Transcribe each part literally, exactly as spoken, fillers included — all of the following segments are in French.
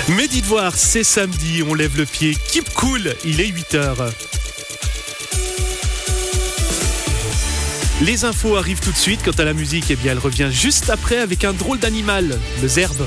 Mais dites voir, c'est samedi, on lève le pied. Keep cool, il est huit heures. Les infos arrivent tout de suite. Quant à la musique, eh bien, elle revient juste après avec un drôle d'animal, le zerbe.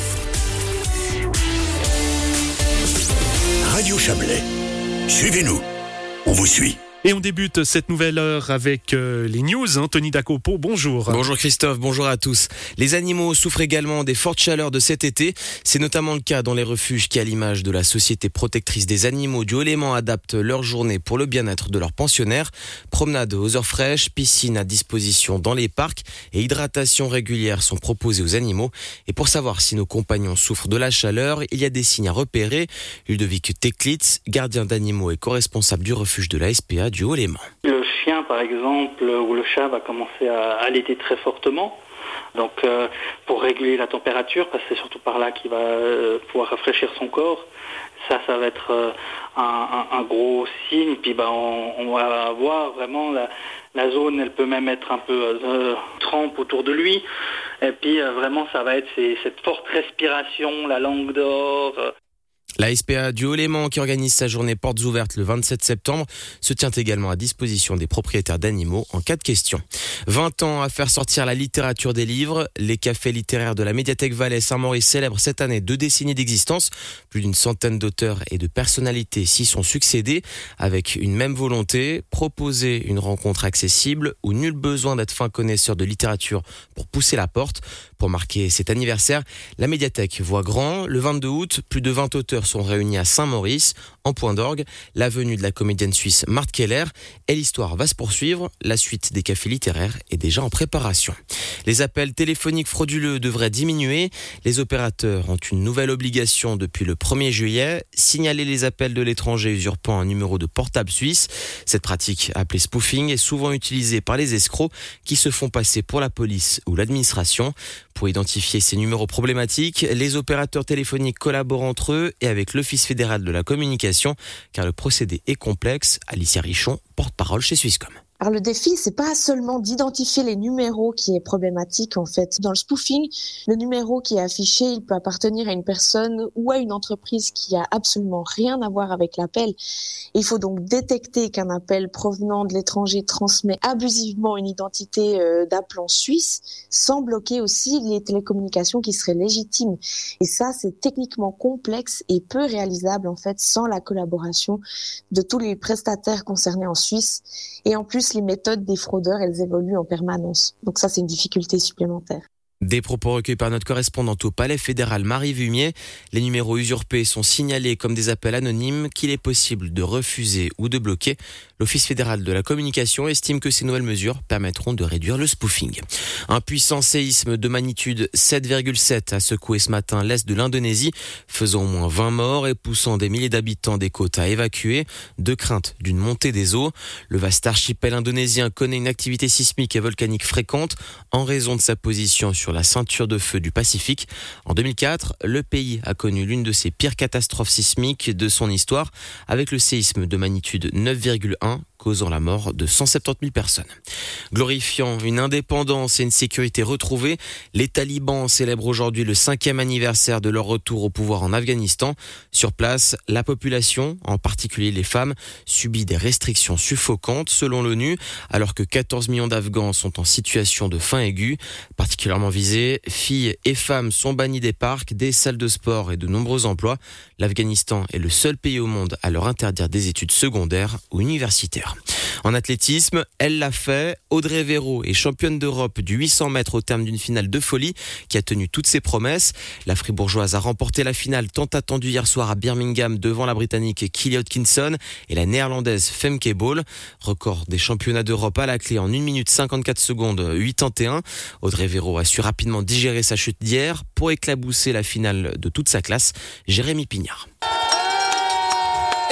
Radio Chablais, suivez-nous, on vous suit. Et on débute cette nouvelle heure avec euh, les news. Anthony Dacopo, bonjour. Bonjour Christophe, bonjour à tous. Les animaux souffrent également des fortes chaleurs de cet été. C'est notamment le cas dans les refuges qui, à l'image de la Société protectrice des animaux du Haut-Léman, adaptent leur journée pour le bien-être de leurs pensionnaires. Promenades aux heures fraîches, piscines à disposition dans les parcs et hydratation régulière sont proposées aux animaux. Et pour savoir si nos compagnons souffrent de la chaleur, il y a des signes à repérer. Ludovic Teklitz, gardien d'animaux et co-responsable du refuge de la S P A du Haut-Léman. Le chien, par exemple, ou le chat va commencer à allaiter très fortement. Donc, euh, pour réguler la température, parce que c'est surtout par là qu'il va euh, pouvoir rafraîchir son corps. Ça, ça va être euh, un, un, un gros signe. Puis, ben, on, on va voir vraiment la, la zone. Elle peut même être un peu euh, trempe autour de lui. Et puis, euh, vraiment, ça va être ces, cette forte respiration, la langue dehors. Euh, La S P A du Haut-Léman, qui organise sa journée portes ouvertes le vingt-sept septembre, se tient également à disposition des propriétaires d'animaux en cas de question. vingt ans à faire sortir la littérature des livres. Les cafés littéraires de la médiathèque Valais Saint-Maurice célèbrent cette année deux décennies d'existence. Plus d'une centaine d'auteurs et de personnalités s'y sont succédés avec une même volonté, proposer une rencontre accessible où nul besoin d'être fin connaisseur de littérature pour pousser la porte. Pour marquer cet anniversaire, la médiathèque voit grand. Le vingt-deux août, plus de vingt auteurs sont réunis à Saint-Maurice, en point d'orgue, la venue de la comédienne suisse Marthe Keller, et l'histoire va se poursuivre. La suite des cafés littéraires est déjà en préparation. Les appels téléphoniques frauduleux devraient diminuer. Les opérateurs ont une nouvelle obligation depuis le premier juillet, signaler les appels de l'étranger usurpant un numéro de portable suisse. Cette pratique, appelée spoofing, est souvent utilisée par les escrocs qui se font passer pour la police ou l'administration. Pour identifier ces numéros problématiques, les opérateurs téléphoniques collaborent entre eux et avec l'Office fédéral de la communication, car le procédé est complexe. Alicia Richon, porte-parole chez Swisscom. Alors le défi, c'est pas seulement d'identifier les numéros qui est problématique en fait. Dans le spoofing, le numéro qui est affiché, il peut appartenir à une personne ou à une entreprise qui a absolument rien à voir avec l'appel. Il faut donc détecter qu'un appel provenant de l'étranger transmet abusivement une identité euh, d'appelant suisse, sans bloquer aussi les télécommunications qui seraient légitimes. Et ça, c'est techniquement complexe et peu réalisable en fait sans la collaboration de tous les prestataires concernés en Suisse. Et en plus, les méthodes des fraudeurs, elles évoluent en permanence. Donc ça, c'est une difficulté supplémentaire. Des propos recueillis par notre correspondante au Palais fédéral Marie Vumier. Les numéros usurpés sont signalés comme des appels anonymes qu'il est possible de refuser ou de bloquer. L'Office fédéral de la communication estime que ces nouvelles mesures permettront de réduire le spoofing. Un puissant séisme de magnitude sept virgule sept a secoué ce matin l'est de l'Indonésie, faisant au moins vingt morts et poussant des milliers d'habitants des côtes à évacuer, de crainte d'une montée des eaux. Le vaste archipel indonésien connaît une activité sismique et volcanique fréquente en raison de sa position sur la ceinture de feu du Pacifique. En deux mille quatre, le pays a connu l'une de ses pires catastrophes sismiques de son histoire, avec le séisme de magnitude neuf virgule un, causant la mort de cent soixante-dix mille personnes. Glorifiant une indépendance et une sécurité retrouvées, les talibans célèbrent aujourd'hui le cinquième anniversaire de leur retour au pouvoir en Afghanistan. Sur place, la population, en particulier les femmes, subit des restrictions suffocantes selon l'ONU, alors que quatorze millions d'Afghans sont en situation de faim aiguë. Particulièrement visés, filles et femmes sont bannies des parcs, des salles de sport et de nombreux emplois. L'Afghanistan est le seul pays au monde à leur interdire des études secondaires ou universitaires. En athlétisme, elle l'a fait. Audrey Véro est championne d'Europe du huit cents mètres au terme d'une finale de folie qui a tenu toutes ses promesses. La Fribourgeoise a remporté la finale tant attendue hier soir à Birmingham devant la Britannique Kelly Hodkinson et la Néerlandaise Femke Bol. Record des championnats d'Europe à la clé en une minute cinquante-quatre secondes quatre-vingt-onze. Audrey Véro a su rapidement digérer sa chute d'hier pour éclabousser la finale de toute sa classe. Jérémy Pignard.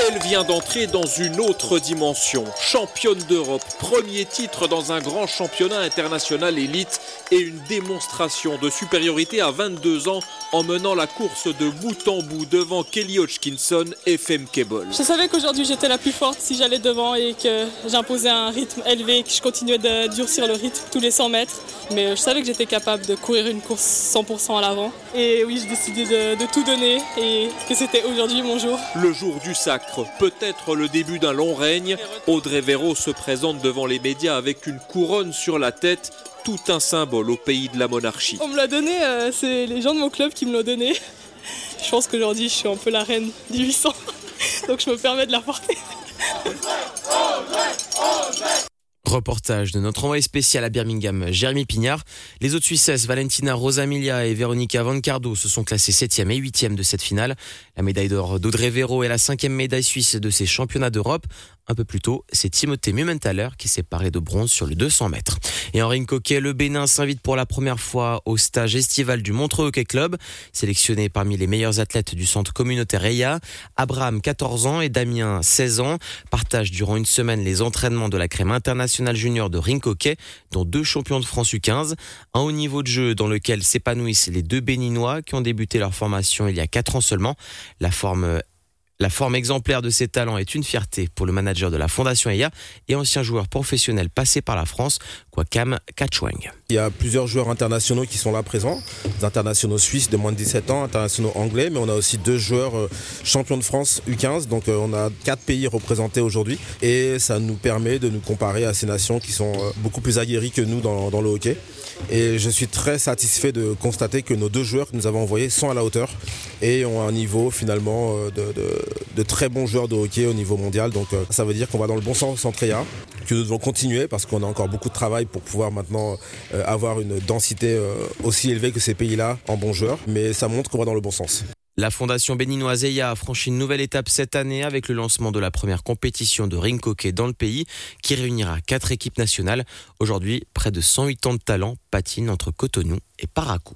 Elle vient d'entrer dans une autre dimension. Championne d'Europe, premier titre dans un grand championnat international élite et une démonstration de supériorité à vingt-deux ans en menant la course de bout en bout devant Kelly Hodgkinson et Femke Bol. Je savais qu'aujourd'hui j'étais la plus forte si j'allais devant et que j'imposais un rythme élevé, que je continuais de durcir le rythme tous les cent mètres. Mais je savais que j'étais capable de courir une course cent pour cent à l'avant. Et oui, j'ai décidé de, de tout donner et que c'était aujourd'hui mon jour. Le jour du sacre, peut-être le début d'un long règne. Audrey Véro se présente devant les médias avec une couronne sur la tête, tout un symbole au pays de la monarchie. On me l'a donné, euh, c'est les gens de mon club qui me l'ont donné. Je pense qu'aujourd'hui je suis un peu la reine du huit cents, donc je me permets de la porter. Reportage de notre envoyé spécial à Birmingham, Jérémy Pignard. Les autres Suissesses, Valentina Rosamilia et Veronica Van Cardo, se sont classées septième et huitième de cette finale. La médaille d'or d'Audrey Véro est la cinquième médaille suisse de ces championnats d'Europe. Un peu plus tôt, c'est Timothée Mumenthaler qui s'est paré de bronze sur le deux cents mètres. Et en ring hockey, le Bénin s'invite pour la première fois au stage estival du Montreux Hockey Club. Sélectionné parmi les meilleurs athlètes du centre communautaire E I A, Abraham, quatorze ans, et Damien, seize ans, partagent durant une semaine les entraînements de la crème internationale junior de ring hockey, dont deux champions de France U quinze. Un haut niveau de jeu dans lequel s'épanouissent les deux Béninois qui ont débuté leur formation il y a quatre ans seulement. La forme La forme exemplaire de ces talents est une fierté pour le manager de la Fondation E I A et ancien joueur professionnel passé par la France, Kwakam Kachwang. Il y a plusieurs joueurs internationaux qui sont là présents, des internationaux suisses de moins de dix-sept ans, internationaux anglais, mais on a aussi deux joueurs euh, champions de France U quinze, donc euh, on a quatre pays représentés aujourd'hui et ça nous permet de nous comparer à ces nations qui sont euh, beaucoup plus aguerries que nous dans, dans le hockey. Et je suis très satisfait de constater que nos deux joueurs que nous avons envoyés sont à la hauteur et ont un niveau finalement euh, de, de, de très bons joueurs de hockey au niveau mondial. Donc euh, ça veut dire qu'on va dans le bon sens en E I A, que nous devons continuer parce qu'on a encore beaucoup de travail pour pouvoir maintenant euh, avoir une densité euh, aussi élevée que ces pays-là en bons joueurs. Mais ça montre qu'on va dans le bon sens. La fondation béninoise E I A a franchi une nouvelle étape cette année avec le lancement de la première compétition de ring hockey dans le pays qui réunira quatre équipes nationales. Aujourd'hui, près de cent huit ans de talent patinent entre Cotonou et Parakou.